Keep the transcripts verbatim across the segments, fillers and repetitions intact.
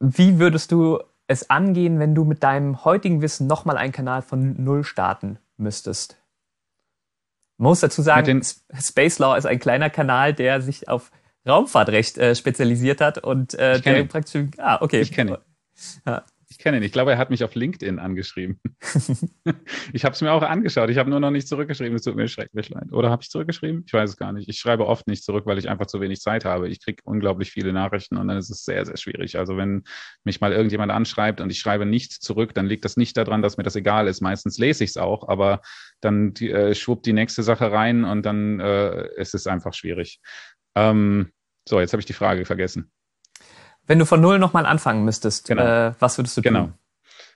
Wie würdest du es angehen, wenn du mit deinem heutigen Wissen nochmal einen Kanal von Null starten müsstest? Man muss dazu Mit sagen, den, S- Space Law ist ein kleiner Kanal, der sich auf Raumfahrtrecht äh, spezialisiert hat und äh, ich kenne der ihn. praktisch, ah, okay. Ich kenne ihn. Ja. Ich kenne ihn. Ich glaube, er hat mich auf LinkedIn angeschrieben. Ich habe es mir auch angeschaut. Ich habe nur noch nicht zurückgeschrieben. Es tut mir schrecklich leid. Oder habe ich zurückgeschrieben? Ich weiß es gar nicht. Ich schreibe oft nicht zurück, weil ich einfach zu wenig Zeit habe. Ich kriege unglaublich viele Nachrichten und dann ist es sehr, sehr schwierig. Also wenn mich mal irgendjemand anschreibt und ich schreibe nicht zurück, dann liegt das nicht daran, dass mir das egal ist. Meistens lese ich es auch, aber dann die, äh, schwuppt die nächste Sache rein und dann äh, ist es einfach schwierig. Ähm, so, jetzt habe ich die Frage vergessen. Wenn du von Null nochmal anfangen müsstest, Genau, äh, was würdest du genau. tun?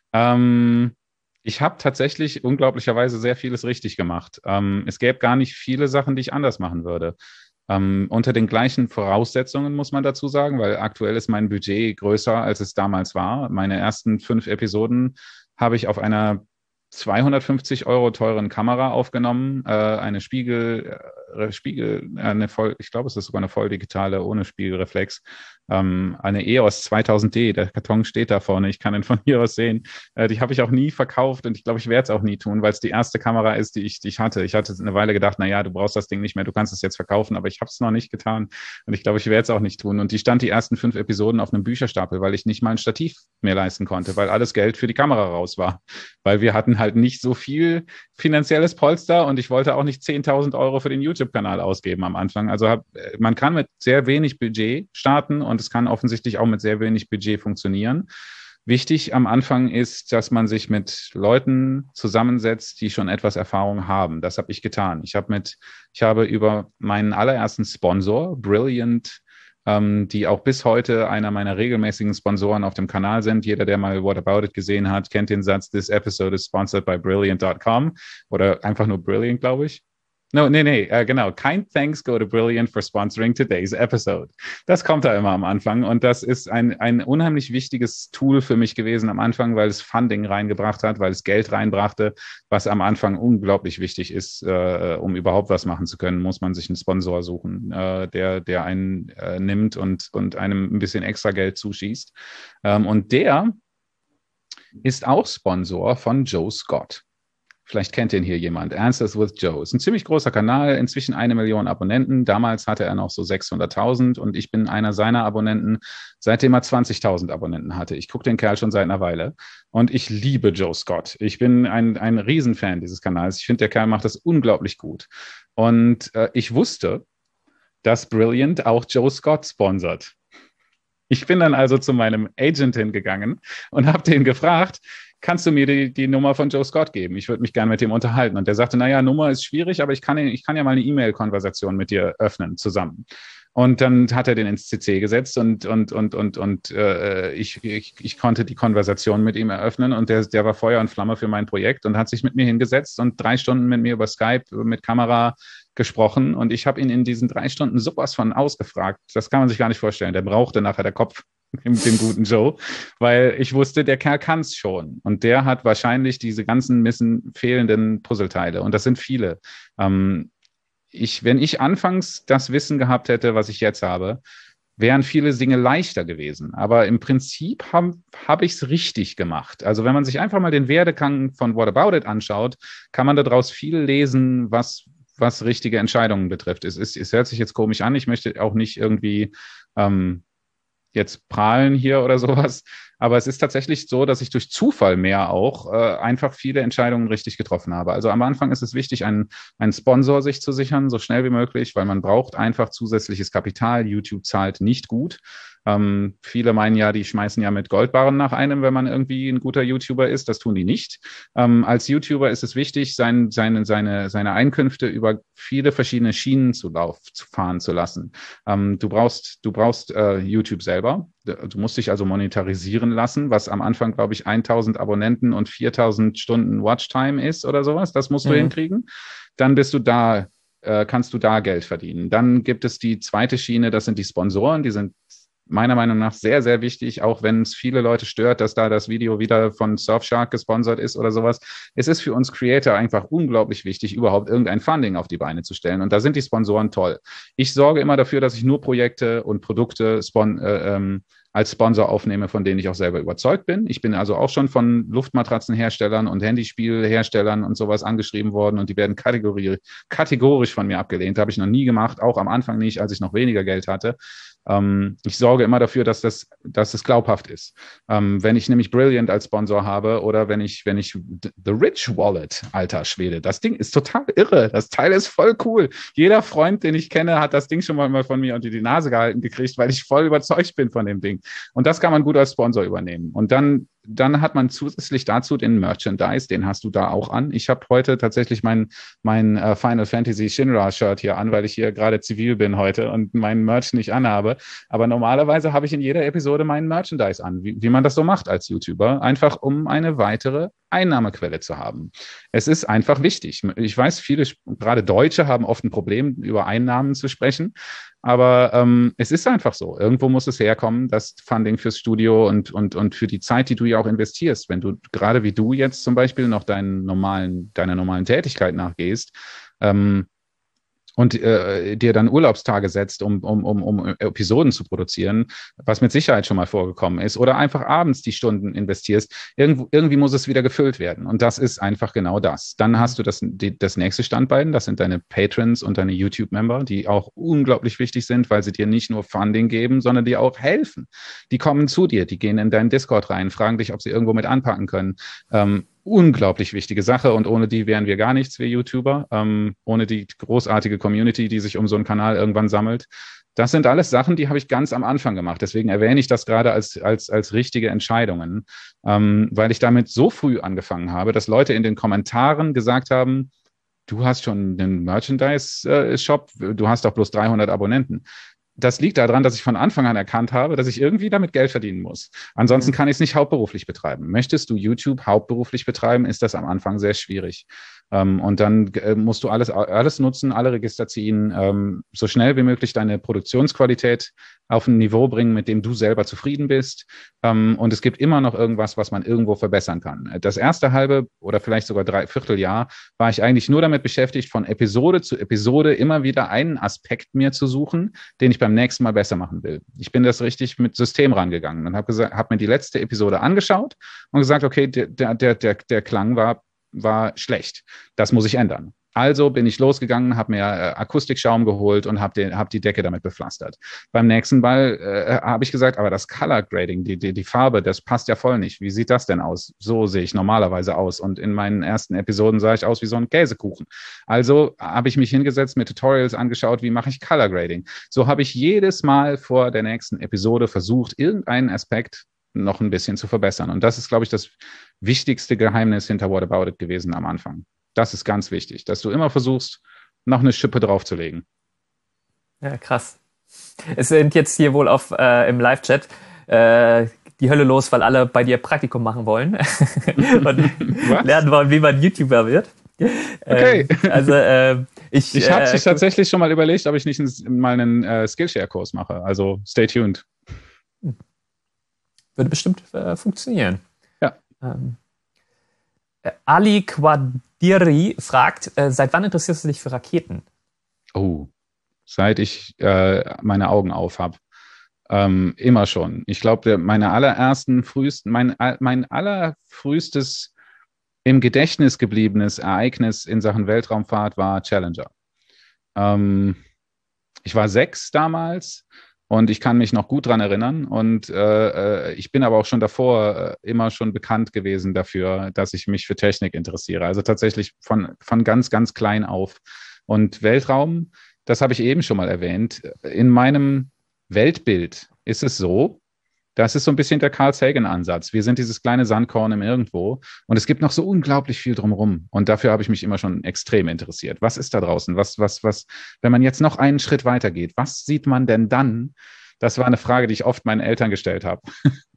Ähm, Ich habe tatsächlich unglaublicherweise sehr vieles richtig gemacht. Ähm, es gäbe gar nicht viele Sachen, die ich anders machen würde. Ähm, unter den gleichen Voraussetzungen muss man dazu sagen, weil aktuell ist mein Budget größer, als es damals war. Meine ersten fünf Episoden habe ich auf einer zweihundertfünfzig Euro teuren Kamera aufgenommen, äh, eine Spiegel, äh, Spiegel, äh, eine voll, ich glaube, es ist sogar eine voll digitale ohne Spiegelreflex, ähm, eine E O S zweitausend D. Der Karton steht da vorne, ich kann ihn von hier aus sehen. Äh, die habe ich auch nie verkauft und ich glaube, ich werde es auch nie tun, weil es die erste Kamera ist, die ich, die ich hatte. Ich hatte eine Weile gedacht, na ja, du brauchst das Ding nicht mehr, du kannst es jetzt verkaufen, aber ich habe es noch nicht getan und ich glaube, ich werde es auch nicht tun. Und die stand die ersten fünf Episoden auf einem Bücherstapel, weil ich nicht mal ein Stativ mehr leisten konnte, weil alles Geld für die Kamera raus war, weil wir hatten halt nicht so viel finanzielles Polster und ich wollte auch nicht zehntausend Euro für den YouTube-Kanal ausgeben am Anfang. Also hab, man kann mit sehr wenig Budget starten und es kann offensichtlich auch mit sehr wenig Budget funktionieren. Wichtig am Anfang ist, dass man sich mit Leuten zusammensetzt, die schon etwas Erfahrung haben. Das habe ich getan. Ich habe mit, ich habe über meinen allerersten Sponsor, Brilliant, ähm, die auch bis heute einer meiner regelmäßigen Sponsoren auf dem Kanal sind. Jeder, der mal What About It gesehen hat, kennt den Satz, This episode is sponsored by Brilliant Punkt com oder einfach nur Brilliant, glaube ich. No, nee, nee, äh, genau. Kind thanks go to Brilliant for sponsoring today's episode. Das kommt da immer am Anfang und das ist ein, ein unheimlich wichtiges Tool für mich gewesen am Anfang, weil es Funding reingebracht hat, weil es Geld reinbrachte, was am Anfang unglaublich wichtig ist, äh, um überhaupt was machen zu können, muss man sich einen Sponsor suchen, äh, der, der einen äh, nimmt und, und einem ein bisschen extra Geld zuschießt. Ähm, und der ist auch Sponsor von Joe Scott. Vielleicht kennt ihn hier jemand. Answers with Joe. Ist ein ziemlich großer Kanal, inzwischen eine Million Abonnenten. Damals hatte er noch so sechshunderttausend und ich bin einer seiner Abonnenten, seitdem er zwanzigtausend Abonnenten hatte. Ich gucke den Kerl schon seit einer Weile und ich liebe Joe Scott. Ich bin ein, ein Riesenfan dieses Kanals. Ich finde, der Kerl macht das unglaublich gut. Und äh, ich wusste, dass Brilliant auch Joe Scott sponsert. Ich bin dann also zu meinem Agent hingegangen und habe den gefragt, kannst du mir die, die Nummer von Joe Scott geben? Ich würde mich gerne mit dem unterhalten. Und der sagte, naja, Nummer ist schwierig, aber ich kann, ich kann ja mal eine E-Mail-Konversation mit dir öffnen zusammen. Und dann hat er den ins C C gesetzt und, und, und, und, und äh, ich, ich, ich konnte die Konversation mit ihm eröffnen und der, der war Feuer und Flamme für mein Projekt und hat sich mit mir hingesetzt und drei Stunden mit mir über Skype mit Kamera gesprochen und ich habe ihn in diesen drei Stunden sowas von ausgefragt. Das kann man sich gar nicht vorstellen. Der brauchte nachher der Kopf mit dem guten Joe, weil ich wusste, der Kerl kann es schon. Und der hat wahrscheinlich diese ganzen missen, fehlenden Puzzleteile. Und das sind viele. Ähm, ich, wenn ich anfangs das Wissen gehabt hätte, was ich jetzt habe, wären viele Dinge leichter gewesen. Aber im Prinzip habe hab ich es richtig gemacht. Also wenn man sich einfach mal den Werdegang von What About It anschaut, kann man daraus viel lesen, was was richtige Entscheidungen betrifft. Es, ist, es hört sich jetzt komisch an. Ich möchte auch nicht irgendwie ähm, jetzt prahlen hier oder sowas. Aber es ist tatsächlich so, dass ich durch Zufall mehr auch äh, einfach viele Entscheidungen richtig getroffen habe. Also am Anfang ist es wichtig, einen, einen Sponsor sich zu sichern, so schnell wie möglich, weil man braucht einfach zusätzliches Kapital. YouTube zahlt nicht gut. Ähm, viele meinen ja, die schmeißen ja mit Goldbarren nach einem, wenn man irgendwie ein guter YouTuber ist. Das tun die nicht. Ähm, als YouTuber ist es wichtig, sein, seine, seine, seine Einkünfte über viele verschiedene Schienen zu, lauf, zu fahren zu lassen. Ähm, du brauchst, du brauchst äh, YouTube selber. Du musst dich also monetarisieren lassen, was am Anfang, glaube ich, tausend Abonnenten und viertausend Stunden Watchtime ist oder sowas. Das musst du Mhm. hinkriegen. Dann bist du da, äh, kannst du da Geld verdienen. Dann gibt es die zweite Schiene, das sind die Sponsoren, die sind meiner Meinung nach sehr, sehr wichtig, auch wenn es viele Leute stört, dass da das Video wieder von Surfshark gesponsert ist oder sowas. Es ist für uns Creator einfach unglaublich wichtig, überhaupt irgendein Funding auf die Beine zu stellen. Und da sind die Sponsoren toll. Ich sorge immer dafür, dass ich nur Projekte und Produkte spon äh, ähm, als Sponsor aufnehme, von denen ich auch selber überzeugt bin. Ich bin also auch schon von Luftmatratzenherstellern und Handyspielherstellern und sowas angeschrieben worden und die werden kategori kategorisch von mir abgelehnt. Habe ich noch nie gemacht, auch am Anfang nicht, als ich noch weniger Geld hatte. Ähm, ich sorge immer dafür, dass das, dass es glaubhaft ist. Ähm, wenn ich nämlich Brilliant als Sponsor habe oder wenn ich, wenn ich The Rich Wallet, alter Schwede, das Ding ist total irre. Das Teil ist voll cool. Jeder Freund, den ich kenne, hat das Ding schon mal von mir unter die Nase gehalten gekriegt, weil ich voll überzeugt bin von dem Ding. Und das kann man gut als Sponsor übernehmen. Und dann, dann hat man zusätzlich dazu den Merchandise, den hast du da auch an. Ich habe heute tatsächlich mein, mein uh, Final Fantasy Shinra-Shirt hier an, weil ich hier gerade zivil bin heute und meinen Merch nicht anhabe. Aber normalerweise habe ich in jeder Episode meinen Merchandise an, wie, wie man das so macht als YouTuber, einfach um eine weitere Einnahmequelle zu haben. Es ist einfach wichtig. Ich weiß, viele, gerade Deutsche, haben oft ein Problem, über Einnahmen zu sprechen. Aber ähm, es ist einfach so. Irgendwo muss es herkommen, das Funding fürs Studio und, und, und für die Zeit, die du ja auch investierst. Wenn du, gerade wie du jetzt zum Beispiel, noch deinen normalen, deiner normalen Tätigkeit nachgehst, ähm, und äh, dir dann Urlaubstage setzt, um, um, um, um Episoden zu produzieren, was mit Sicherheit schon mal vorgekommen ist, oder einfach abends die Stunden investierst, irgendwo, irgendwie muss es wieder gefüllt werden. Und das ist einfach genau das. Dann hast du das, die, das nächste Standbein, das sind deine Patrons und deine YouTube-Member, die auch unglaublich wichtig sind, weil sie dir nicht nur Funding geben, sondern dir auch helfen. Die kommen zu dir, die gehen in deinen Discord rein, fragen dich, ob sie irgendwo mit anpacken können. Ähm, unglaublich wichtige Sache und ohne die wären wir gar nichts, wir YouTuber, ähm, ohne die großartige Community, die sich um so einen Kanal irgendwann sammelt. Das sind alles Sachen, die habe ich ganz am Anfang gemacht. Deswegen erwähne ich das gerade als, als, als richtige Entscheidungen, ähm, weil ich damit so früh angefangen habe, dass Leute in den Kommentaren gesagt haben, du hast schon einen Merchandise-Shop, du hast doch bloß dreihundert Abonnenten. Das liegt daran, dass ich von Anfang an erkannt habe, dass ich irgendwie damit Geld verdienen muss. Ansonsten kann ich es nicht hauptberuflich betreiben. Möchtest du YouTube hauptberuflich betreiben, ist das am Anfang sehr schwierig. Ähm, und dann äh, musst du alles, alles nutzen, alle Register ziehen, ähm, so schnell wie möglich deine Produktionsqualität auf ein Niveau bringen, mit dem du selber zufrieden bist. Ähm, und es gibt immer noch irgendwas, was man irgendwo verbessern kann. Das erste halbe oder vielleicht sogar drei Vierteljahr war ich eigentlich nur damit beschäftigt, von Episode zu Episode immer wieder einen Aspekt mir zu suchen, den ich beim nächsten Mal besser machen will. Ich bin das richtig mit System rangegangen und habe gesagt, habe mir die letzte Episode angeschaut und gesagt, okay, der, der, der, der Klang war, war schlecht. Das muss ich ändern. Also bin ich losgegangen, habe mir äh, Akustikschaum geholt und habe hab die Decke damit bepflastert. Beim nächsten Mal äh, habe ich gesagt, aber das Color Grading, die, die, die Farbe, das passt ja voll nicht. Wie sieht das denn aus? So sehe ich normalerweise aus. Und in meinen ersten Episoden sah ich aus wie so ein Käsekuchen. Also habe ich mich hingesetzt, mir Tutorials angeschaut, wie mache ich Color Grading. So habe ich jedes Mal vor der nächsten Episode versucht, irgendeinen Aspekt noch ein bisschen zu verbessern. Und das ist, glaube ich, das wichtigste Geheimnis hinter What About It gewesen am Anfang. Das ist ganz wichtig, dass du immer versuchst, noch eine Schippe draufzulegen. Ja, krass. Es sind jetzt hier wohl auf äh, im Live-Chat äh, die Hölle los, weil alle bei dir Praktikum machen wollen und lernen wollen, wie man YouTuber wird. Okay. Ähm, also äh, ich Ich habe äh, tatsächlich schon mal überlegt, ob ich nicht einen, mal einen äh, Skillshare-Kurs mache. Also stay tuned. Würde bestimmt äh, funktionieren. Ja. Ähm, äh, Ali Quadiri fragt, äh, seit wann interessierst du dich für Raketen? Oh, seit ich äh, meine Augen auf habe. Ähm, immer schon. Ich glaube, meine allerersten, frühesten, mein, mein allerfrühstes im Gedächtnis gebliebenes Ereignis in Sachen Weltraumfahrt war Challenger. Ähm, ich war sechs damals und ich kann mich noch gut dran erinnern. Und äh, ich bin aber auch schon davor äh, immer schon bekannt gewesen dafür, dass ich mich für Technik interessiere. Also tatsächlich von, von ganz, ganz klein auf. Und Weltraum, das habe ich eben schon mal erwähnt, in meinem Weltbild ist es so, das ist so ein bisschen der Carl Sagan-Ansatz. Wir sind dieses kleine Sandkorn im Irgendwo und es gibt noch so unglaublich viel drumherum. Und dafür habe ich mich immer schon extrem interessiert. Was ist da draußen? Was, was, was, wenn man jetzt noch einen Schritt weiter geht, was sieht man denn dann? Das war eine Frage, die ich oft meinen Eltern gestellt habe.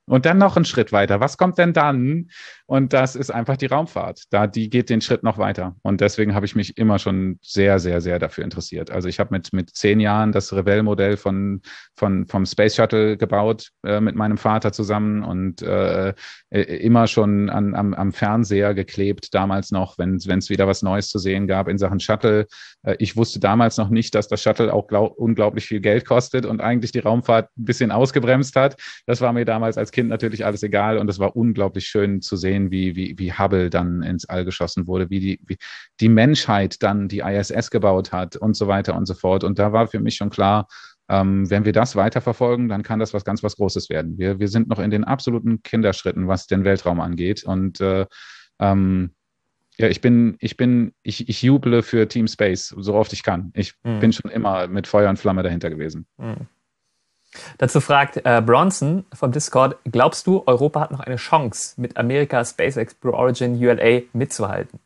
Und dann noch einen Schritt weiter. Was kommt denn dann? Und das ist einfach die Raumfahrt. Da, die geht den Schritt noch weiter. Und deswegen habe ich mich immer schon sehr, sehr, sehr dafür interessiert. Also ich habe mit, mit zehn Jahren das Revell-Modell von, von, vom Space Shuttle gebaut, äh, mit meinem Vater zusammen und äh, immer schon an, am, am Fernseher geklebt, damals noch, wenn es wieder was Neues zu sehen gab in Sachen Shuttle. Äh, ich wusste damals noch nicht, dass das Shuttle auch glaub, unglaublich viel Geld kostet und eigentlich die Raumfahrt ein bisschen ausgebremst hat. Das war mir damals als Kind natürlich alles egal und es war unglaublich schön zu sehen, wie, wie, wie Hubble dann ins All geschossen wurde, wie die, wie die Menschheit dann die I S S gebaut hat und so weiter und so fort. Und da war für mich schon klar, ähm, wenn wir das weiterverfolgen, dann kann das was ganz was Großes werden. Wir, wir sind noch in den absoluten Kinderschritten, was den Weltraum angeht. Und äh, ähm, ja, ich bin, ich bin, ich, ich juble für Team Space, so oft ich kann. Ich mhm. bin schon immer mit Feuer und Flamme dahinter gewesen. Mhm. Dazu fragt äh, Bronson vom Discord, glaubst du, Europa hat noch eine Chance, mit Amerika, SpaceX, Blue Origin, U L A mitzuhalten?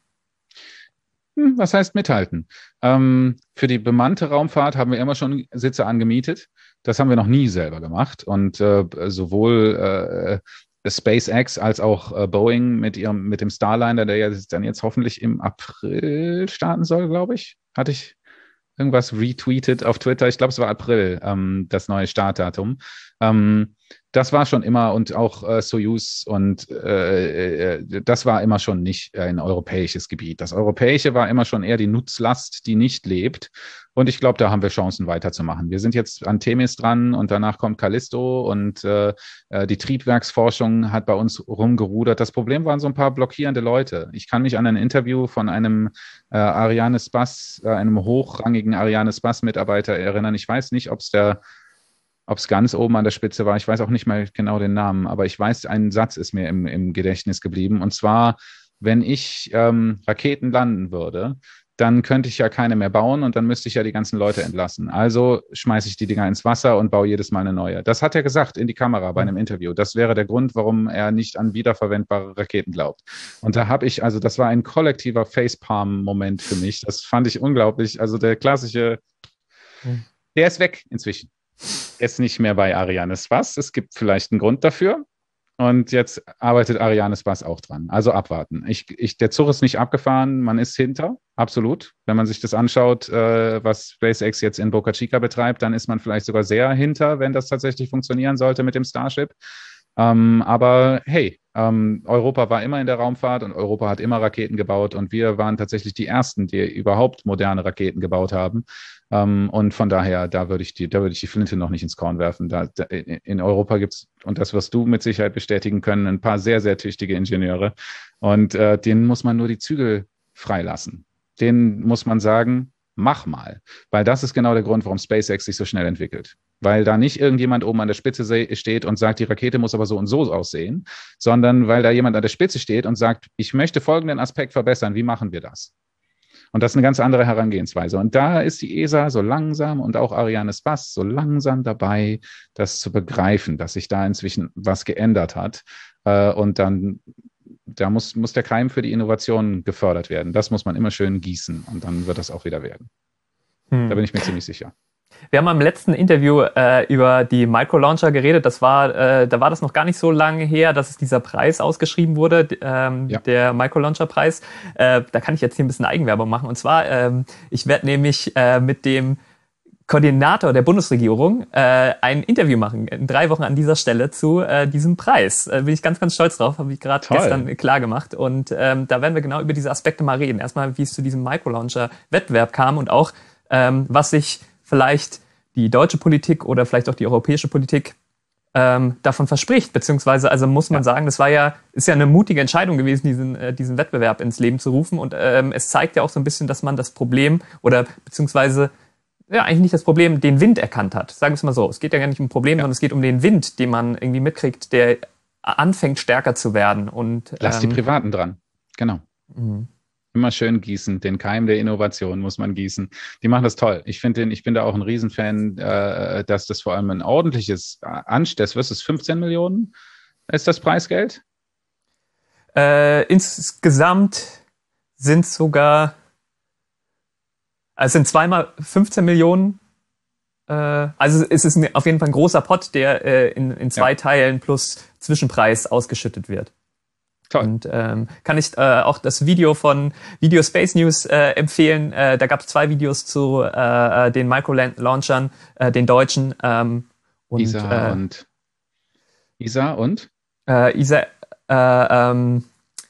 Hm, was heißt mithalten? Ähm, für die bemannte Raumfahrt haben wir immer schon Sitze angemietet. Das haben wir noch nie selber gemacht. Und äh, sowohl äh, SpaceX als auch äh, Boeing mit ihrem, mit dem Starliner, der ja dann jetzt hoffentlich im April starten soll, glaube ich, hatte ich irgendwas retweetet auf Twitter. Ich glaube, es war April, ähm, das neue Startdatum. Ähm, das war schon immer und auch äh, Soyuz und äh, äh, das war immer schon nicht ein europäisches Gebiet. Das Europäische war immer schon eher die Nutzlast, die nicht lebt. Und ich glaube, da haben wir Chancen weiterzumachen. Wir sind jetzt an Themis dran und danach kommt Callisto und äh, die Triebwerksforschung hat bei uns rumgerudert. Das Problem waren so ein paar blockierende Leute. Ich kann mich an ein Interview von einem äh, Ariane Spass, äh, einem hochrangigen Ariane Spass-Mitarbeiter erinnern. Ich weiß nicht, ob es der ob es ganz oben an der Spitze war. Ich weiß auch nicht mehr genau den Namen, aber ich weiß, ein Satz ist mir im, im Gedächtnis geblieben. Und zwar, wenn ich ähm, Raketen landen würde, dann könnte ich ja keine mehr bauen und dann müsste ich ja die ganzen Leute entlassen. Also schmeiße ich die Dinger ins Wasser und baue jedes Mal eine neue. Das hat er gesagt in die Kamera bei einem Interview. Das wäre der Grund, warum er nicht an wiederverwendbare Raketen glaubt. Und da habe ich, also das war ein kollektiver Facepalm-Moment für mich. Das fand ich unglaublich. Also der klassische, der ist weg inzwischen. Er ist nicht mehr bei Ariane Spass. Es gibt vielleicht einen Grund dafür. Und jetzt arbeitet Ariane Spass auch dran. Also abwarten. Ich, ich, der Zug ist nicht abgefahren, man ist hinter, absolut. Wenn man sich das anschaut, äh, was SpaceX jetzt in Boca Chica betreibt, dann ist man vielleicht sogar sehr hinter, wenn das tatsächlich funktionieren sollte mit dem Starship. Ähm, aber hey, ähm, Europa war immer in der Raumfahrt und Europa hat immer Raketen gebaut und wir waren tatsächlich die Ersten, die überhaupt moderne Raketen gebaut haben. Ähm, und von daher, da würde ich die, da würde ich die Flinte noch nicht ins Korn werfen. Da, da, in Europa gibt es, und das wirst du mit Sicherheit bestätigen können, ein paar sehr, sehr tüchtige Ingenieure. Und äh, denen muss man nur die Zügel freilassen. Denen muss man sagen, mach mal. Weil das ist genau der Grund, warum SpaceX sich so schnell entwickelt. Weil da nicht irgendjemand oben an der Spitze steht und sagt, die Rakete muss aber so und so aussehen, sondern weil da jemand an der Spitze steht und sagt, ich möchte folgenden Aspekt verbessern, wie machen wir das? Und das ist eine ganz andere Herangehensweise. Und da ist die E S A so langsam und auch Ariane Spass so langsam dabei, das zu begreifen, dass sich da inzwischen was geändert hat. Und dann, da muss, muss der Keim für die Innovation gefördert werden. Das muss man immer schön gießen und dann wird das auch wieder werden. Hm. Da bin ich mir ziemlich sicher. Wir haben im letzten Interview äh, über die Microlauncher geredet. Das war, äh, da war das noch gar nicht so lange her, dass es dieser Preis ausgeschrieben wurde, ähm, ja. der Microlauncher-Preis. Äh, da kann ich jetzt hier ein bisschen Eigenwerbung machen. Und zwar, ähm, ich werde nämlich äh, mit dem Koordinator der Bundesregierung äh, ein Interview machen, in drei Wochen an dieser Stelle zu äh, diesem Preis. Äh, bin ich ganz, ganz stolz drauf, habe ich gerade gestern klar gemacht. Und ähm, da werden wir genau über diese Aspekte mal reden. Erstmal, wie es zu diesem Microlauncher-Wettbewerb kam und auch, ähm, was sich vielleicht die deutsche Politik oder vielleicht auch die europäische Politik ähm, davon verspricht, beziehungsweise also muss man ja. sagen, das war ja ist ja eine mutige Entscheidung gewesen, diesen äh, diesen Wettbewerb ins Leben zu rufen und ähm, es zeigt ja auch so ein bisschen, dass man das Problem oder beziehungsweise ja eigentlich nicht das Problem, den Wind erkannt hat. Sagen wir es mal so, es geht ja gar nicht um ein Problem, ja. sondern es geht um den Wind, den man irgendwie mitkriegt, der anfängt stärker zu werden und lass ähm, die Privaten dran, genau. Mhm. Immer schön gießen, den Keim der Innovation muss man gießen. Die machen das toll. Ich finde, ich bin da auch ein Riesenfan, äh, dass das vor allem ein ordentliches Anstess, was ist fünfzehn Millionen? Ist das Preisgeld? Äh, insgesamt sind sogar, also sind zweimal fünfzehn Millionen Äh, also es ist auf jeden Fall ein großer Pot, der äh, in, in zwei ja. Teilen plus Zwischenpreis ausgeschüttet wird. Toll. Und ähm, kann ich äh, auch das Video von Video Space News äh, empfehlen. Äh, da gab es zwei Videos zu äh, den Micro-Launchern, äh, den deutschen. Ähm, und, I S A äh, und I S A und? Äh, I S A, äh, ähm,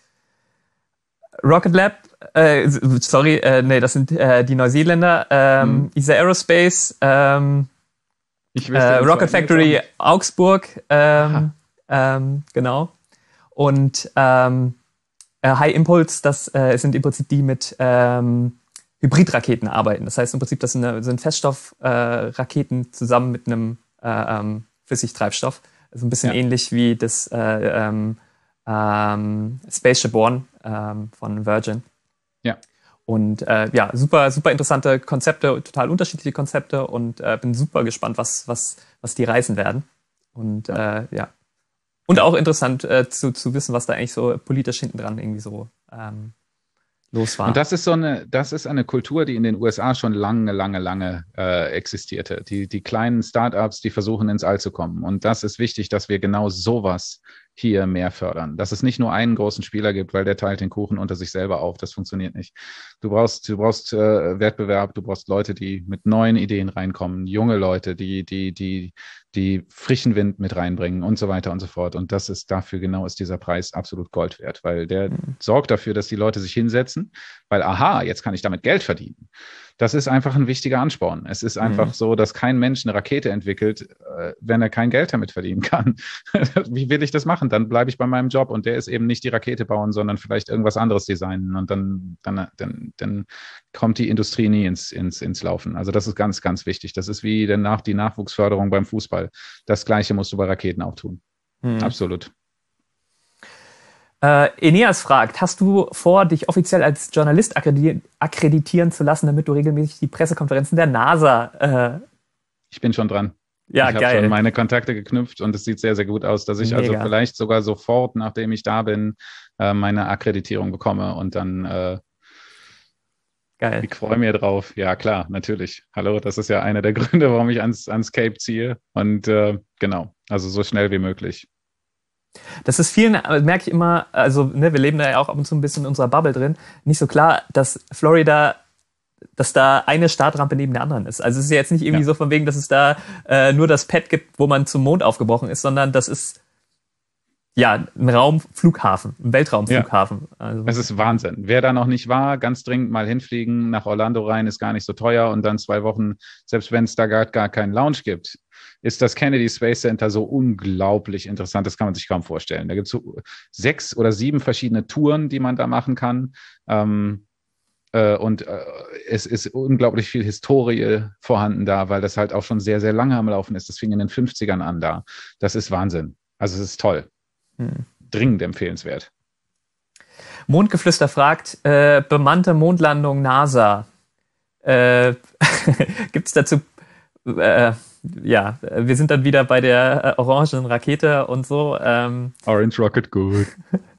Rocket Lab, äh, sorry, äh, nee, das sind äh, die Neuseeländer. Ähm, hm. I S A Aerospace, ähm, ich äh, Rocket Factory Augsburg, ähm, ähm, genau. Und ähm, äh, High Impulse, das äh, sind im Prinzip die mit ähm, Hybridraketen arbeiten. Das heißt im Prinzip, das sind, eine, sind Feststoffraketen äh, zusammen mit einem äh, ähm, Flüssigtreibstoff. Also ein bisschen ja. ähnlich wie das äh, ähm, ähm, Spaceship One ähm, von Virgin. Ja. Und äh, ja, super, super interessante Konzepte, total unterschiedliche Konzepte und äh, bin super gespannt, was, was, was die reißen werden. Und ja. Äh, ja. Und auch interessant äh, zu, zu wissen, was da eigentlich so politisch hinten dran irgendwie so ähm, los war. Und das ist so eine, das ist eine Kultur, die in den U S A schon lange, lange, lange äh, existierte. Die, die kleinen Startups, die versuchen ins All zu kommen. Und das ist wichtig, dass wir genau sowas hier mehr fördern. Dass es nicht nur einen großen Spieler gibt, weil der teilt den Kuchen unter sich selber auf. Das funktioniert nicht. Du brauchst, du brauchst äh, Wettbewerb, du brauchst Leute, die mit neuen Ideen reinkommen, junge Leute, die, die, die, die frischen Wind mit reinbringen und so weiter und so fort. Und das ist dafür genau ist dieser Preis absolut Gold wert, weil der mhm. sorgt dafür, dass die Leute sich hinsetzen, weil aha, jetzt kann ich damit Geld verdienen. Das ist einfach ein wichtiger Ansporn. Es ist einfach mhm. so, dass kein Mensch eine Rakete entwickelt, wenn er kein Geld damit verdienen kann. Wie will ich das machen? Dann bleibe ich bei meinem Job und der ist eben nicht die Rakete bauen, sondern vielleicht irgendwas anderes designen und dann, dann, dann, dann kommt die Industrie nie ins, ins, ins Laufen. Also das ist ganz, ganz wichtig. Das ist wie der Nach- die Nachwuchsförderung beim Fußball. Das Gleiche musst du bei Raketen auch tun. Mhm. Absolut. Äh, Eneas fragt, hast du vor, dich offiziell als Journalist akkreditieren, akkreditieren zu lassen, damit du regelmäßig die Pressekonferenzen der NASA... Äh ich bin schon dran. Ja, ich geil. Ich habe schon meine Kontakte geknüpft und es sieht sehr, sehr gut aus, dass ich Mega. also vielleicht sogar sofort, nachdem ich da bin, äh, meine Akkreditierung bekomme und dann... Äh, Geil. Ich freue mich drauf. Ja, klar, natürlich. Hallo, das ist ja einer der Gründe, warum ich ans, ans Cape ziehe. Und äh, genau, also so schnell wie möglich. Das ist vielen, merke ich immer, also ne, wir leben da ja auch ab und zu ein bisschen in unserer Bubble drin, nicht so klar, dass Florida, dass da eine Startrampe neben der anderen ist. Also es ist ja jetzt nicht irgendwie ja. so von wegen, dass es da äh, nur das Pad gibt, wo man zum Mond aufgebrochen ist, sondern das ist ja ein Raumflughafen, ein Weltraumflughafen. Ja. Also. Es ist Wahnsinn. Wer da noch nicht war, ganz dringend mal hinfliegen, nach Orlando rein, ist gar nicht so teuer und dann zwei Wochen, selbst wenn es da gar, gar keinen Lounge gibt, ist das Kennedy Space Center so unglaublich interessant, das kann man sich kaum vorstellen. Da gibt es so sechs oder sieben verschiedene Touren, die man da machen kann. Ähm, äh, und äh, es ist unglaublich viel Historie vorhanden da, weil das halt auch schon sehr, sehr lange am Laufen ist. Das fing in den fünfzigern an da. Das ist Wahnsinn. Also es ist toll. Hm. Dringend empfehlenswert. Mondgeflüster fragt, äh, bemannte Mondlandung NASA. Äh, gibt es dazu... Äh, ja, wir sind dann wieder bei der äh, orangen Rakete und so. Ähm, Orange Rocket, gut.